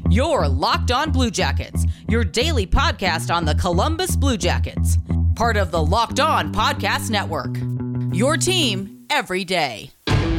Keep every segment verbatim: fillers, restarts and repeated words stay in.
You're Locked On Blue Jackets, your daily podcast on the Columbus Blue Jackets. Part of the Locked On Podcast Network. Your team every day.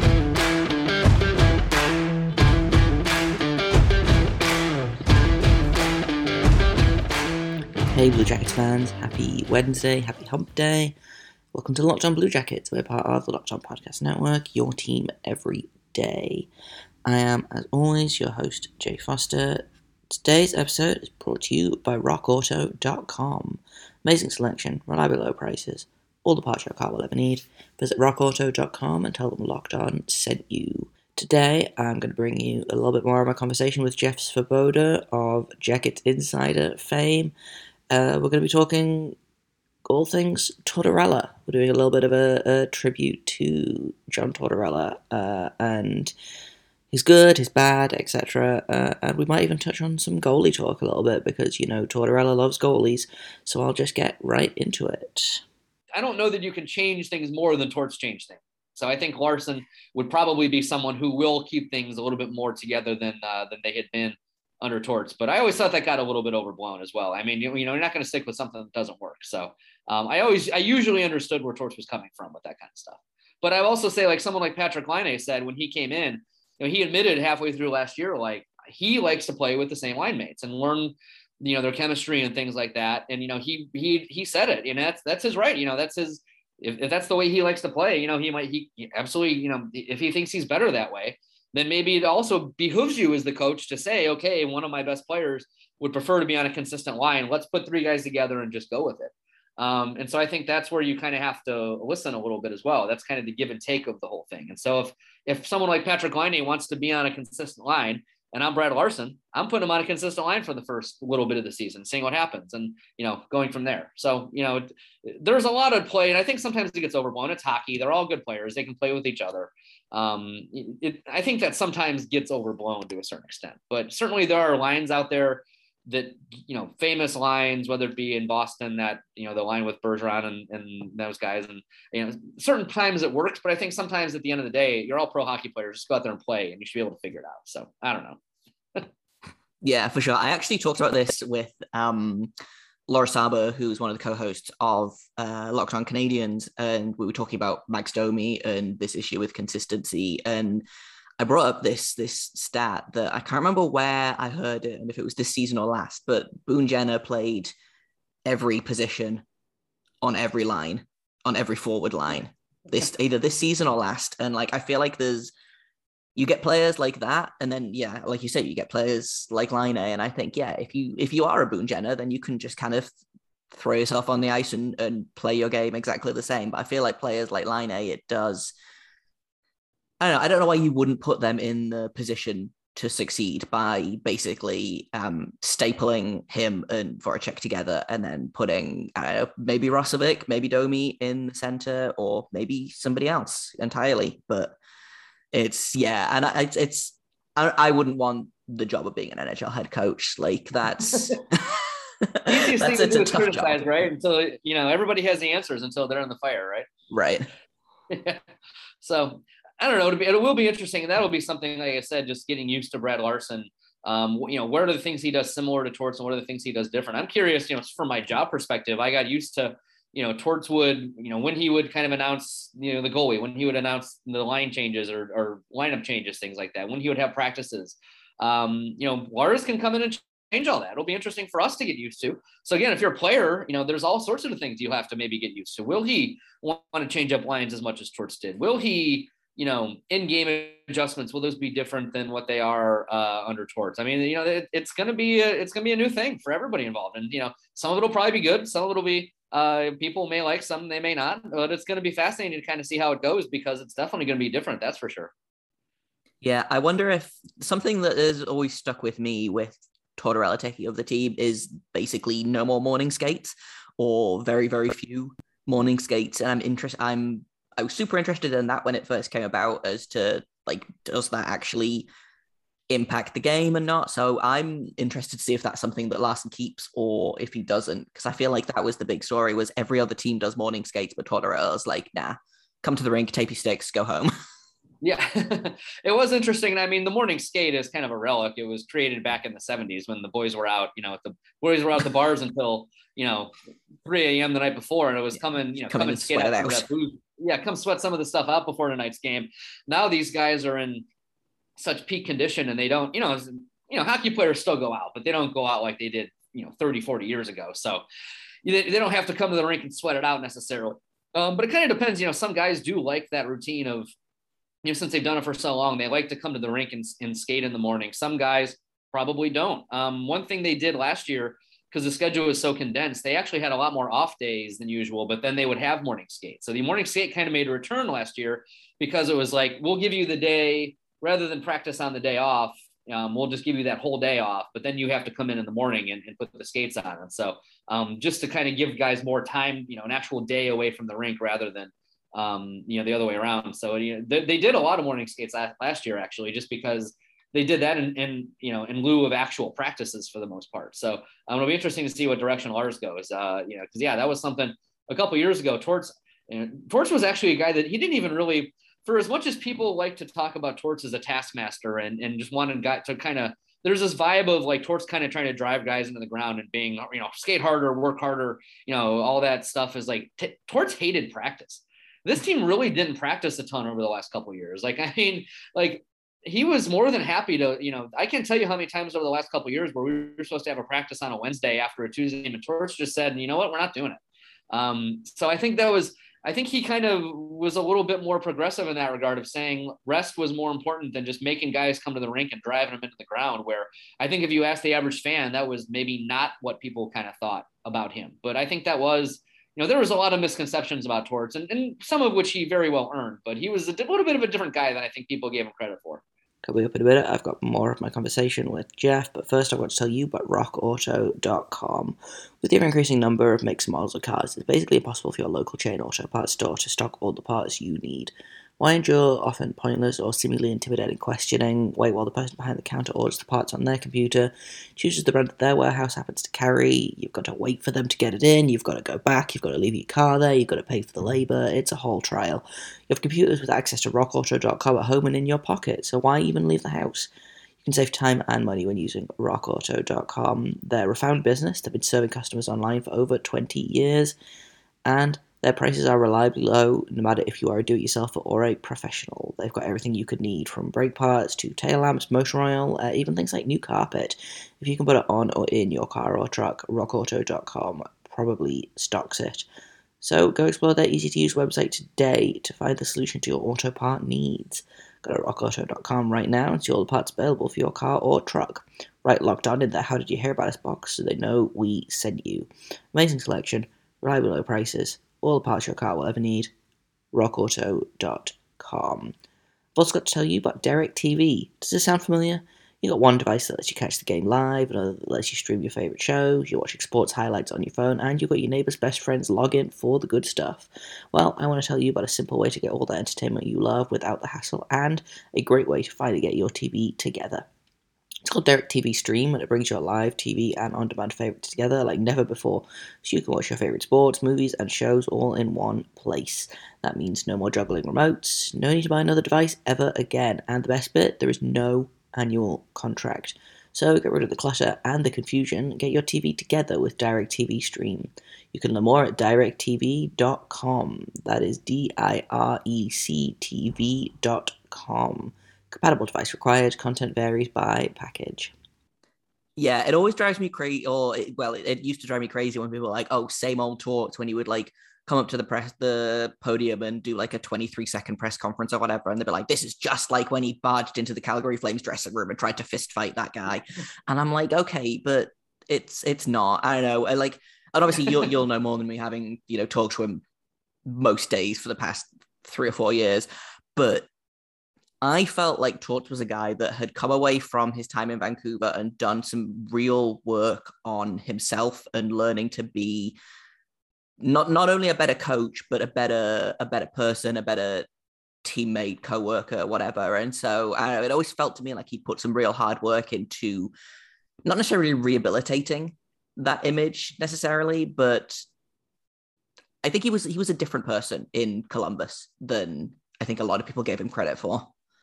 Hey Blue Jackets fans, happy Wednesday, happy hump day. Welcome to Locked On Blue Jackets. We're part of the Locked On Podcast Network, your team every day. I am, as always, your host, Jay Foster. Today's episode is brought to you by rock auto dot com. Amazing selection, reliable low prices, all the parts your car will ever need. Visit rock auto dot com and tell them Locked On sent you. Today, I'm going to bring you a little bit more of my conversation with Jeff Svoboda of Jacket Insider fame. Uh, we're going to be talking all things Tortorella. We're doing a little bit of a, a tribute to John Tortorella, uh, and he's good, he's bad, et cetera. Uh, and we might even touch on some goalie talk a little bit because, you know, Tortorella loves goalies. So I'll just get right into it. I don't know that you can change things more than Torts change things. So I think Larson would probably be someone who will keep things a little bit more together than uh, than they had been under Torts. But I always thought that got a little bit overblown as well. I mean, you, you know, you're not going to stick with something that doesn't work. So um, I always, I usually understood where Torts was coming from with that kind of stuff. But I also say, like someone like Patrik Laine said when he came in, you know, he admitted halfway through last year, like he likes to play with the same line mates and learn, you know, their chemistry and things like that. And, you know, he, he, he said it, you know, that's, that's his right. You know, that's his, if, if that's the way he likes to play, you know, he might, he absolutely, you know, if he thinks he's better that way, then maybe it also behooves you as the coach to say, okay, one of my best players would prefer to be on a consistent line. Let's put three guys together and just go with it. Um, and so I think that's where you kind of have to listen a little bit as well. That's kind of the give and take of the whole thing. And so if, if someone like Patrik Laine wants to be on a consistent line and I'm Brad Larson, I'm putting him on a consistent line for the first little bit of the season, seeing what happens and, you know, going from there. So, you know, there's a lot of play and I think sometimes it gets overblown. It's hockey. They're all good players. They can play with each other. Um, it, I think that sometimes gets overblown to a certain extent, but certainly there are lines out there that, you know, famous lines, whether it be in Boston, that, you know, the line with Bergeron and, and those guys, and, you know, certain times it works, but I think sometimes at the end of the day, you're all pro hockey players, just go out there and play and you should be able to figure it out. So I don't know. Yeah, for sure. I actually talked about this with um, Laura Saba, who's one of the co-hosts of uh, Locked On Canadians, and we were talking about Max Domi and this issue with consistency. And I brought up this this stat that I can't remember where I heard it and if it was this season or last, but Boone Jenner played every position on every line, on every forward line, this either this season or last. And like, I feel like there's, you get players like that. And then, yeah, like you said, you get players like Laine. And I think, yeah, if you, if you are a Boone Jenner, then you can just kind of throw yourself on the ice and, and play your game exactly the same. But I feel like players like Laine, it does, I don't know. I don't know why you wouldn't put them in the position to succeed by basically um, stapling him and Voracek together and then putting, I don't know, maybe Rosovic, maybe Domi in the center, or maybe somebody else entirely. But it's, yeah, and I, it's, it's I, I wouldn't want the job of being an N H L head coach. Like that's, easiest thing to do is criticize, right? Until, you know, everybody has the answers until they're in the fire, right? Right. Yeah. So I don't know. It'll be, it will be interesting. And that'll be something, like I said, just getting used to Brad Larson. Um, you know, what are the things he does similar to Torts and what are the things he does different? I'm curious, you know, from my job perspective, I got used to, you know, Torts would, you know, when he would kind of announce, you know, the goalie, when he would announce the line changes or, or lineup changes, things like that, when he would have practices. Um, you know, Lars can come in and change all that. It'll be interesting for us to get used to. So again, if you're a player, you know, there's all sorts of things you have to maybe get used to. Will he want to change up lines as much as Torts did? Will he, you know, in-game adjustments, will those be different than what they are uh, under Torts? I mean, you know, it, it's going to be, a, it's going to be a new thing for everybody involved. And, you know, some of it will probably be good. Some of it will be, uh, people may like some, they may not, but it's going to be fascinating to kind of see how it goes because it's definitely going to be different. That's for sure. Yeah. I wonder if something that has always stuck with me with Tortorella taking over the team is basically no more morning skates or very, very few morning skates. And I'm interested, I'm, I was super interested in that when it first came about as to like, does that actually impact the game or not? So I'm interested to see if that's something that Larson keeps or if he doesn't, because I feel like that was the big story was every other team does morning skates, but Tortorella's like, nah, come to the rink, tape your sticks, go home. Yeah, it was interesting. I mean, the morning skate is kind of a relic. It was created back in the seventies when the boys were out, you know, the boys were out the bars until, you know, three a.m. the night before. And it was coming, you know, come come in and skate sweat out it some out. of that booze. Yeah, come sweat some of the stuff out before tonight's game. Now these guys are in such peak condition and they don't, you know, you know, hockey players still go out, but they don't go out like they did, you know, thirty, forty years ago. So they, they don't have to come to the rink and sweat it out necessarily. Um, but it kind of depends, you know, some guys do like that routine of, you know, since they've done it for so long, they like to come to the rink and, and skate in the morning. Some guys probably don't. Um, one thing they did last year, because the schedule was so condensed, they actually had a lot more off days than usual, but then they would have morning skate. So the morning skate kind of made a return last year because it was like, we'll give you the day rather than practice on the day off. Um, we'll just give you that whole day off, but then you have to come in in the morning and, and put the skates on. And so um, just to kind of give guys more time, you know, an actual day away from the rink rather than, um, you know, the other way around. So, you know, they, they did a lot of morning skates last, last year, actually, just because they did that in, in, you know, in lieu of actual practices for the most part. So um, it'll be interesting to see what direction Lars goes, uh, you know, cause yeah, that was something a couple of years ago. Torts, you know, Torts was actually a guy that he didn't even really, for as much as people like to talk about Torts as a taskmaster and, and just wanted got to kind of, there's this vibe of like Torts kind of trying to drive guys into the ground and being, you know, skate harder, work harder, you know, all that stuff is like, t- Torts hated practice. This team really didn't practice a ton over the last couple of years. Like, I mean, like he was more than happy to, you know, I can't tell you how many times over the last couple of years where we were supposed to have a practice on a Wednesday after a Tuesday game and Torts just said, you know what, we're not doing it. Um, so I think that was, I think he kind of was a little bit more progressive in that regard of saying rest was more important than just making guys come to the rink and driving them into the ground, where I think if you ask the average fan, that was maybe not what people kind of thought about him. But I think that was, you know, there was a lot of misconceptions about Torts and, and some of which he very well earned, but he was a little bit of a different guy than I think people gave him credit for. Coming up in a minute, I've got more of my conversation with Jeff, but first I want to tell you about rock auto dot com. With the ever-increasing number of makes and models of cars, it's basically impossible for your local chain auto parts store to stock all the parts you need. Why endure often pointless or seemingly intimidating questioning? Wait while the person behind the counter orders the parts on their computer, chooses the brand that their warehouse happens to carry. You've got to wait for them to get it in, you've got to go back, you've got to leave your car there, you've got to pay for the labour. It's a whole trial. You have computers with access to rock auto dot com at home and in your pocket, so why even leave the house? You can save time and money when using rock auto dot com. They're a found business. They've been serving customers online for over twenty years, and their prices are reliably low, no matter if you are a do-it-yourselfer or a professional. They've got everything you could need, from brake parts to tail lamps, motion oil, uh, even things like new carpet. If you can put it on or in your car or truck, rock auto dot com probably stocks it. So go explore their easy-to-use website today to find the solution to your auto part needs. Go to rock auto dot com right now and see all the parts available for your car or truck. Right locked on in the How Did You Hear About Us box so they know we sent you. Amazing selection, reliably low prices, all the parts your car will ever need. rock auto dot com. I've also got to tell you about Derek T V. Does this sound familiar? You got one device that lets you catch the game live, another that lets you stream your favourite shows, you're watching sports highlights on your phone, and you've got your neighbour's best friend's login for the good stuff. Well, I want to tell you about a simple way to get all the entertainment you love without the hassle, and a great way to finally get your T V together. It's called Derek T V Stream, and it brings your live T V and on-demand favourites together like never before, so you can watch your favourite sports, movies, and shows all in one place. That means no more juggling remotes, no need to buy another device ever again, and the best bit, there is no annual contract. So get rid of the clutter and the confusion, and get your T V together with Direct T V Stream. You can learn more at direct t v dot com. That is D I R E C T V dot com. Compatible device required. Content varies by package. Yeah, it always drives me crazy. Or it, well, it, it used to drive me crazy when people were like, "Oh, same old Torts." When you would like come up to the press, the podium, and do like a twenty-three second press conference or whatever, and they'd be like, "This is just like when he barged into the Calgary Flames dressing room and tried to fist fight that guy." And I'm like, okay, but it's it's not. I don't know. I like, and obviously you'll you'll know more than me, having you know talked to him most days for the past three or four years, but I felt like Torts was a guy that had come away from his time in Vancouver and done some real work on himself and learning to be not not only a better coach, but a better a better person, a better teammate, co-worker, whatever. And so uh, it always felt to me like he put some real hard work into not necessarily rehabilitating that image necessarily, but I think he was he was a different person in Columbus than I think a lot of people gave him credit for.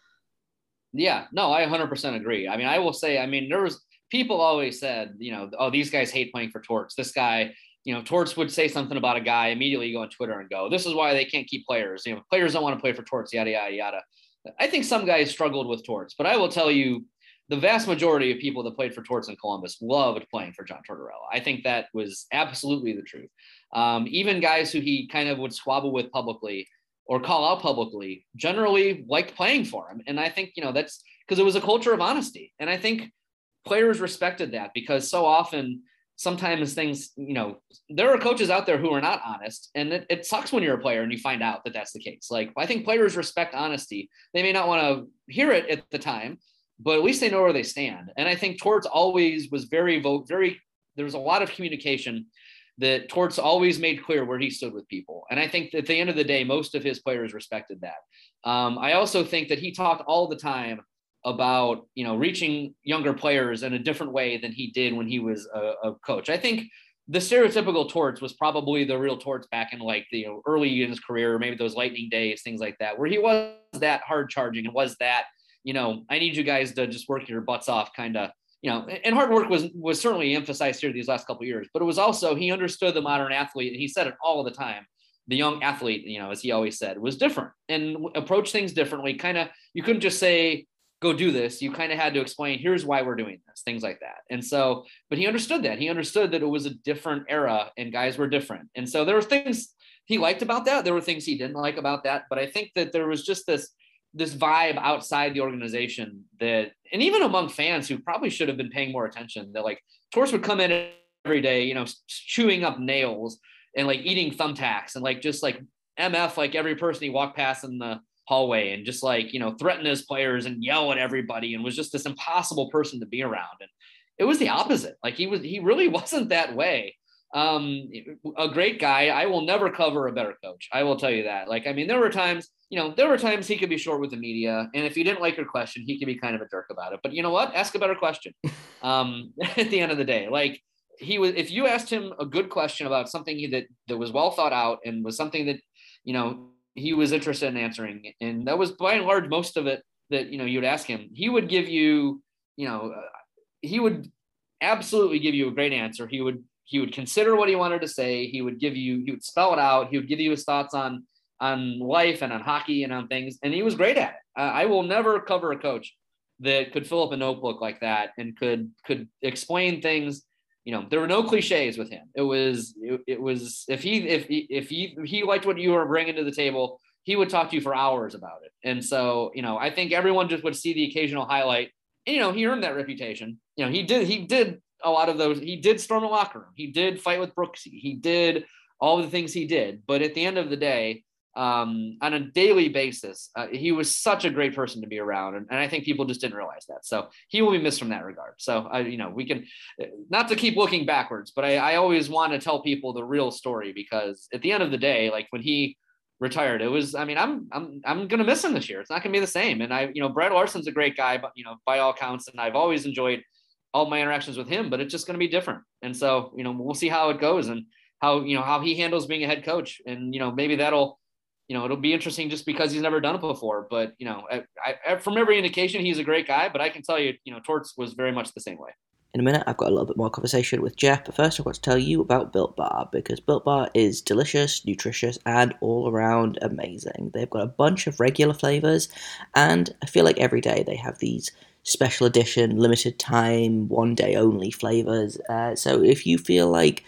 Yeah, no, I one hundred percent agree. I mean, I will say, I mean, there was people always said, you know, oh, these guys hate playing for Torts. This guy, you know, Torts would say something about a guy, immediately go on Twitter and go, this is why they can't keep players. You know, players don't want to play for Torts, yada, yada, yada. I think some guys struggled with Torts, but I will tell you, the vast majority of people that played for Torts in Columbus loved playing for John Tortorella. I think that was absolutely the truth. Um, even guys who he kind of would squabble with publicly or call out publicly generally liked playing for him. And I think, you know, that's because it was a culture of honesty. And I think players respected that, because so often, sometimes things, you know, there are coaches out there who are not honest, and it, it sucks when you're a player and you find out that that's the case. Like, I think players respect honesty. They may not want to hear it at the time, but at least they know where they stand. And I think Torts always was very, very, there was a lot of communication that Torts always made clear where he stood with people. And I think that at the end of the day, most of his players respected that. Um, I also think that he talked all the time about, you know, reaching younger players in a different way than he did when he was a, a coach. I think the stereotypical Torts was probably the real Torts back in like the, you know, early in his career, maybe those lightning days, things like that, where he was that hard charging and was that, you know, I need you guys to just work your butts off kind of, you know, and hard work was, was certainly emphasized here these last couple of years, but it was also, he understood the modern athlete, and he said it all the time. The young athlete, you know, as he always said, was different and approach things differently. Kind of, you couldn't just say, go do this. You kind of had to explain, here's why we're doing this, things like that. And so, but he understood that. He understood that it was a different era and guys were different. And so there were things he liked about that. There were things he didn't like about that. But I think that there was just this, this vibe outside the organization that, and even among fans who probably should have been paying more attention, that like Torts would come in every day, you know, chewing up nails and like eating thumbtacks and like, just like M F, like every person he walked past in the hallway, and just like, you know, threaten his players and yell at everybody, and was just this impossible person to be around. And it was the opposite. Like he was, he really wasn't that way. Um, a great guy. I will never cover a better coach. I will tell you that. Like, I mean, there were times, you know, there were times he could be short with the media, and if he didn't like your question, he could be kind of a jerk about it. But you know what? Ask a better question. Um, at the end of the day, like he was, if you asked him a good question about something he, that, that was well thought out and was something that, you know, he was interested in answering, and that was by and large most of it that, you know, you would ask him, he would give you, you know, uh, he would absolutely give you a great answer. He would, he would consider what he wanted to say. He would give you, he would spell it out. He would give you his thoughts on, on life and on hockey and on things. And he was great at it. Uh, I will never cover a coach that could fill up a notebook like that and could, could explain things. You know, there were no cliches with him. It was, it, it was, if he, if he, if he, he liked what you were bringing to the table, he would talk to you for hours about it. And so, you know, I think everyone just would see the occasional highlight, and, you know, he earned that reputation. You know, he did, he did a lot of those. He did storm the locker room. He did fight with Brooksy. He did all the things he did. But at the end of the day, um, on a daily basis, uh, he was such a great person to be around. And, and I think people just didn't realize that. So he will be missed from that regard. So, I, you know, we can, not to keep looking backwards, but I, I always want to tell people the real story, because at the end of the day, like when he retired, it was, I mean, I'm, I'm, I'm going to miss him this year. It's not going to be the same. And I, you know, Brad Larsen's a great guy, but, you know, by all counts, and I've always enjoyed all my interactions with him, but it's just going to be different. And so, you know, we'll see how it goes and how, you know, how he handles being a head coach. And, you know, maybe that'll, you know, it'll be interesting just because he's never done it before. But, you know, I, I, from every indication, he's a great guy. But I can tell you, you know, Torts was very much the same way. In a minute, I've got a little bit more conversation with Jeff. But first, I've got to tell you about Built Bar, because Built Bar is delicious, nutritious, and all around amazing. They've got a bunch of regular flavors, and I feel like every day they have these special edition, limited time, one day only flavors. Uh, so if you feel like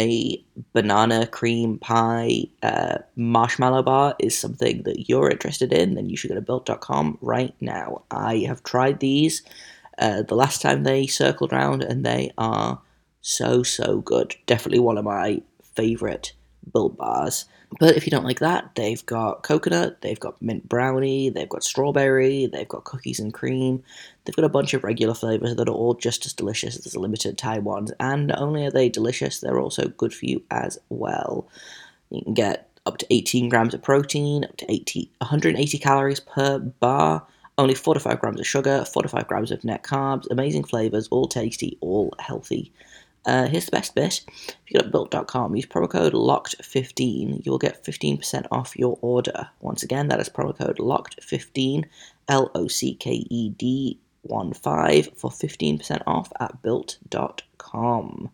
a banana cream pie uh, marshmallow bar is something that you're interested in, then you should go to built dot com right now. I have tried these uh, the last time they circled around, and they are so, so good. Definitely one of my favorite Built Bars. But if you don't like that, they've got coconut, they've got mint brownie, they've got strawberry, they've got cookies and cream. They've got a bunch of regular flavors that are all just as delicious as the limited time ones. And not only are they delicious, they're also good for you as well. You can get up to eighteen grams of protein, up to eighty, one hundred eighty calories per bar, only four to five grams of sugar, four to five grams of net carbs, amazing flavors, all tasty, all healthy. Uh, here's the best bit. If you go to built dot com, use promo code locked fifteen. You will get fifteen percent off your order. Once again, that is promo code locked fifteen, L O C K E D one five, for fifteen percent off at built dot com.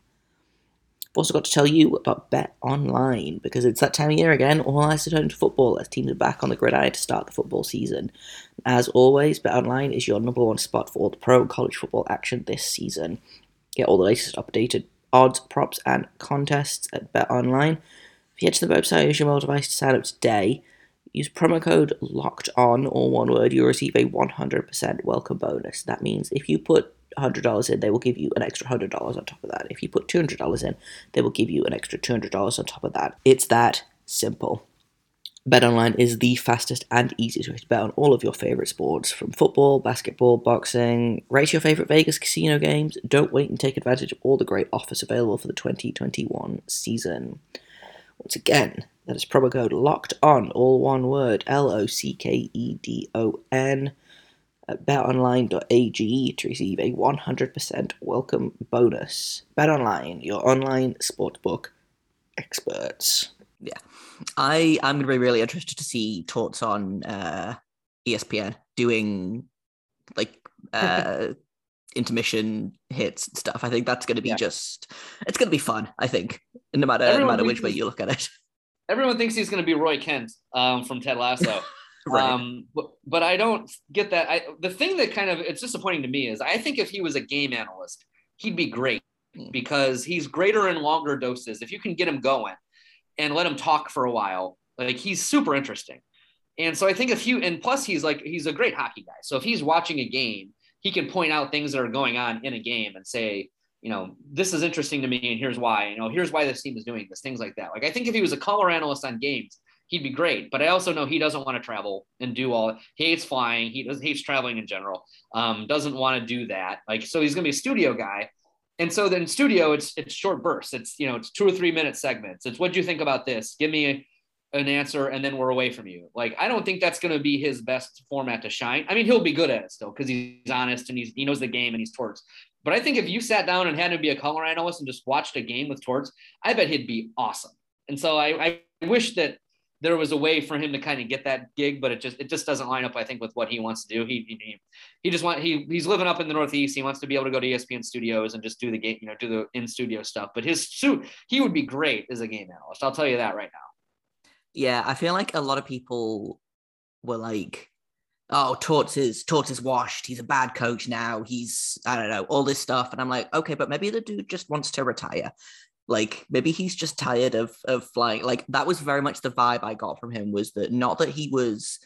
I've also got to tell you about Bet Online, because it's that time of year again. All eyes are turned to football as teams are back on the gridiron to start the football season. As always, Bet Online is your number one spot for all the pro and college football action this season. Get all the latest updated odds, props, and contests at Bet Online. If you head to the website, use your mobile device to sign up today. Use promo code LOCKEDON, all one word, you'll receive a one hundred percent welcome bonus. That means if you put one hundred dollars in, they will give you an extra one hundred dollars on top of that. If you put two hundred dollars in, they will give you an extra two hundred dollars on top of that. It's that simple. BetOnline is the fastest and easiest way to bet on all of your favorite sports, from football, basketball, boxing. Race your favorite Vegas casino games. Don't wait and take advantage of all the great offers available for the twenty twenty-one season. Once again, that is promo code LOCKEDON, all one word, L O C K E D O N, at bet online dot a g to receive a one hundred percent welcome bonus. BetOnline, your online sportsbook experts. Yeah, I I'm going to be really interested to see Torts on uh, E S P N doing like uh, intermission hits and stuff. I think that's going to be yeah. just it's going to be fun. I think, no matter no matter which way you look at it. Everyone thinks he's going to be Roy Kent um, from Ted Lasso. Right. Um, but, but I don't get that. I, the thing that kind of it's disappointing to me is I think if he was a game analyst, he'd be great because he's greater in longer doses. If you can get him going and let him talk for a while, like he's super interesting. And so I think if you, and plus he's like, he's a great hockey guy. So if he's watching a game, he can point out things that are going on in a game and say, you know, this is interesting to me and here's why, you know, here's why this team is doing this, things like that. Like, I think if he was a color analyst on games, he'd be great. But I also know he doesn't want to travel and do all, he hates flying. He does hates traveling in general. Um, doesn't want to do that. Like, so he's going to be a studio guy. And so then studio, it's, it's short bursts. It's, you know, it's two or three minute segments. It's, what do you think about this? Give me a, an answer. And then we're away from you. Like, I don't think that's going to be his best format to shine. I mean, he'll be good at it still, cause he's honest and he's, he knows the game and he's Torts. But I think if you sat down and had him be a color analyst and just watched a game with Torts, I bet he'd be awesome. And so I, I wish that there was a way for him to kind of get that gig, but it just, it just doesn't line up, I think, with what he wants to do. He, he, he just want, he, he's living up in the Northeast. He wants to be able to go to E S P N studios and just do the game, you know, do the in studio stuff, but his suit, he would be great as a game analyst. I'll tell you that right now. Yeah. I feel like a lot of people were like, oh, Torts is, Torts is washed. He's a bad coach now. He's, I don't know, all this stuff. And I'm like, okay, but maybe the dude just wants to retire. Like, maybe he's just tired of of flying. Like, that was very much the vibe I got from him, was that not that he was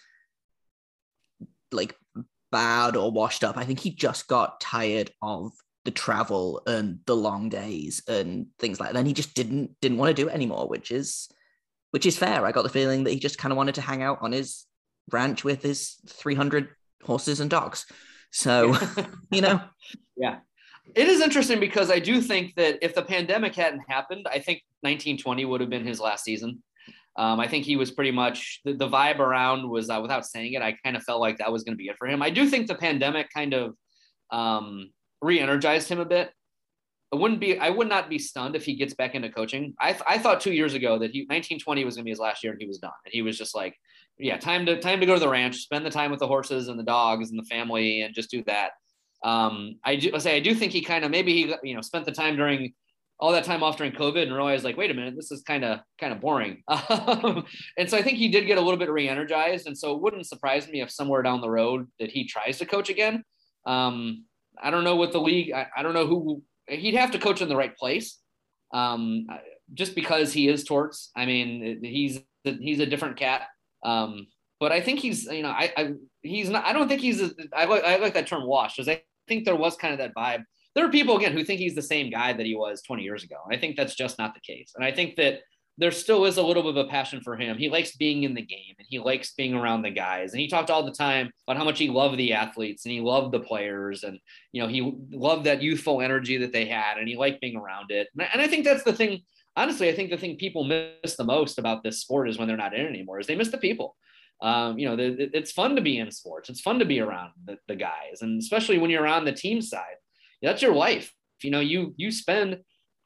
like bad or washed up. I think he just got tired of the travel and the long days and things like that. And he just didn't didn't want to do it anymore, which is which is fair. I got the feeling that he just kind of wanted to hang out on his ranch with his three hundred horses and dogs. So, you know. Yeah. It is interesting because I do think that if the pandemic hadn't happened, I think nineteen twenty would have been his last season. Um, I think he was pretty much the, the vibe around was uh, without saying it, I kind of felt like that was going to be it for him. I do think the pandemic kind of um, re-energized him a bit. It wouldn't be, I would not be stunned if he gets back into coaching. I, th- I thought two years ago that he nineteen twenty was going to be his last year and he was done. And he was just like, yeah, time to, time to go to the ranch, spend the time with the horses and the dogs and the family and just do that. Um, I do I say, I do think he kind of, maybe he, you know, spent the time during all that time off during COVID and realized like, wait a minute, this is kind of, kind of boring. And so I think he did get a little bit re-energized. And so it wouldn't surprise me if somewhere down the road that he tries to coach again. Um, I don't know what the league, I, I don't know who, he'd have to coach in the right place. Um, just because he is Torts. I mean, he's, he's a different cat. Um, But I think he's, you know, I, I he's not, I don't think he's, a, I like, I like that term washed, because I think there was kind of that vibe. There are people, again, who think he's the same guy that he was twenty years ago. And I think that's just not the case. And I think that there still is a little bit of a passion for him. He likes being in the game and he likes being around the guys. And he talked all the time about how much he loved the athletes and he loved the players. And, you know, he loved that youthful energy that they had and he liked being around it. And I, and I think that's the thing. Honestly, I think the thing people miss the most about this sport is when they're not in it anymore, is they miss the people. Um, you know, the, it's fun to be in sports. It's fun to be around the, the guys. And especially when you're on the team side, that's your life. You know, you, you spend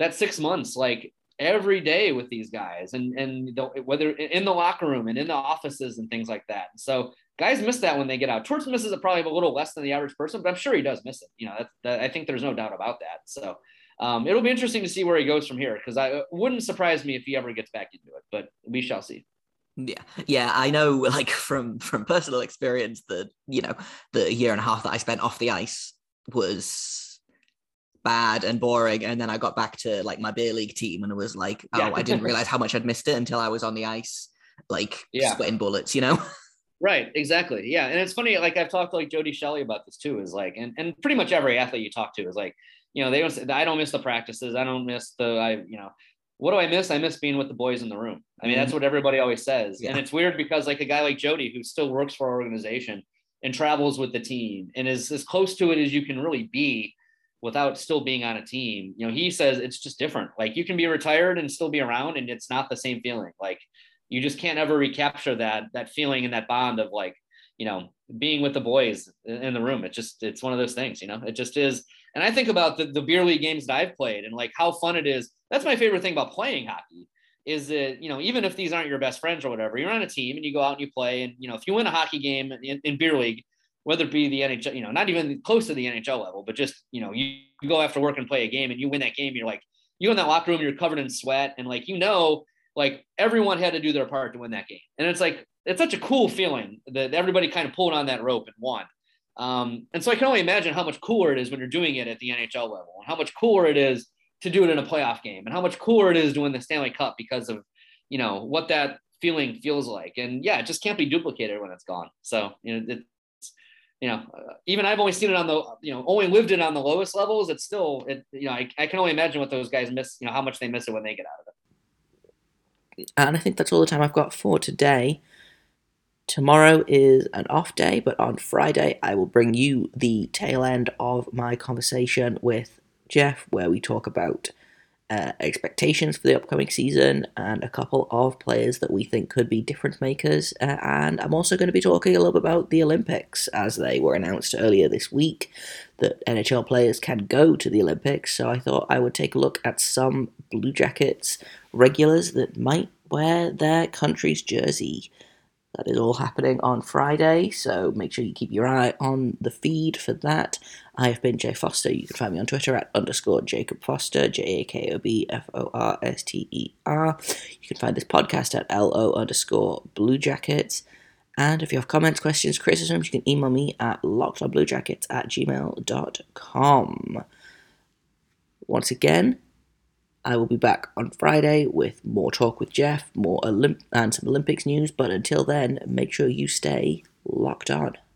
that six months, like every day with these guys and, and the, whether in the locker room and in the offices and things like that. So guys miss that when they get out. Torts misses it probably a little less than the average person, but I'm sure he does miss it. You know, that's, that, I think there's no doubt about that. So um, it'll be interesting to see where he goes from here, because I it wouldn't surprise me if he ever gets back into it, but we shall see. Yeah, yeah, I know, like from from personal experience, that you know the year and a half that I spent off the ice was bad and boring, and then I got back to like my beer league team, and it was like, oh, yeah. I didn't realize how much I'd missed it until I was on the ice, like yeah. sweating bullets, you know. Right, exactly. Yeah, and it's funny, like I've talked to like Jody Shelley about this too, is like, and, and pretty much every athlete you talk to is like, you know, they don't say, I don't miss the practices. I don't miss the, I, you know, what do I miss? I miss being with the boys in the room. I mean, mm-hmm. that's what everybody always says. Yeah. And it's weird because like a guy like Jody, who still works for our organization and travels with the team and is as close to it as you can really be without still being on a team, you know, he says it's just different. Like you can be retired and still be around, and it's not the same feeling. Like you just can't ever recapture that, that feeling and that bond of like, you know, being with the boys in the room. It just, it's one of those things, you know, it just is. And I think about the, the beer league games that I've played and like how fun it is. That's my favorite thing about playing hockey is that, you know, even if these aren't your best friends or whatever, you're on a team and you go out and you play. And, you know, if you win a hockey game in, in beer league, whether it be the N H L, you know, not even close to the N H L level, but just, you know, you, you go after work and play a game and you win that game. You're like, you in that locker room, you're covered in sweat. And like, you know, like everyone had to do their part to win that game. And it's like, it's such a cool feeling that everybody kind of pulled on that rope and won. Um, and so I can only imagine how much cooler it is when you're doing it at the N H L level, and how much cooler it is to do it in a playoff game, and how much cooler it is to win the Stanley Cup because of, you know, what that feeling feels like. And yeah, it just can't be duplicated when it's gone. So, you know, it's, you know, uh, even I've only seen it on the, you know, only lived it on the lowest levels. It's still, it, you know, I, I can only imagine what those guys miss, you know, how much they miss it when they get out of it. And I think that's all the time I've got for today. Tomorrow is an off day, but on Friday I will bring you the tail end of my conversation with Jeff, where we talk about uh, expectations for the upcoming season and a couple of players that we think could be difference makers. Uh, and I'm also going to be talking a little bit about the Olympics, as they were announced earlier this week that N H L players can go to the Olympics. So I thought I would take a look at some Blue Jackets regulars that might wear their country's jersey. That is all happening on Friday, so make sure you keep your eye on the feed for that. I have been Jay Foster. You can find me on Twitter at underscore Jacob Foster, J A K O B F O R S T E R. You can find this podcast at L O underscore Blue Jackets. And if you have comments, questions, criticisms, you can email me at lockedonbluejackets at gmail dot com. Once again, I will be back on Friday with more talk with Jeff, more Olymp- and some Olympics news. But until then, make sure you stay locked on.